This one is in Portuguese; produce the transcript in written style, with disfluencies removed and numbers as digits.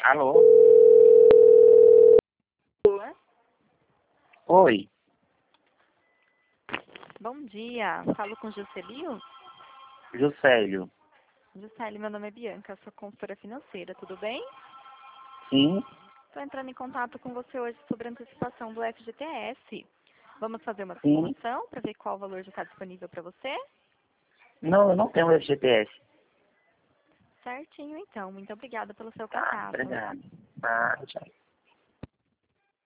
Alô? Boa. Oi. Bom dia. Falo com Juscelio? Juscelio. Juscelio, meu nome é Bianca, sou consultora financeira, tudo bem? Sim? Estou entrando em contato com você hoje sobre a antecipação do FGTS. Vamos fazer uma Sim. simulação para ver qual valor já está disponível para você? Não, eu não tenho FGTS. Certinho, então. Muito obrigada pelo seu Tá, contato. obrigado. Tá, tchau.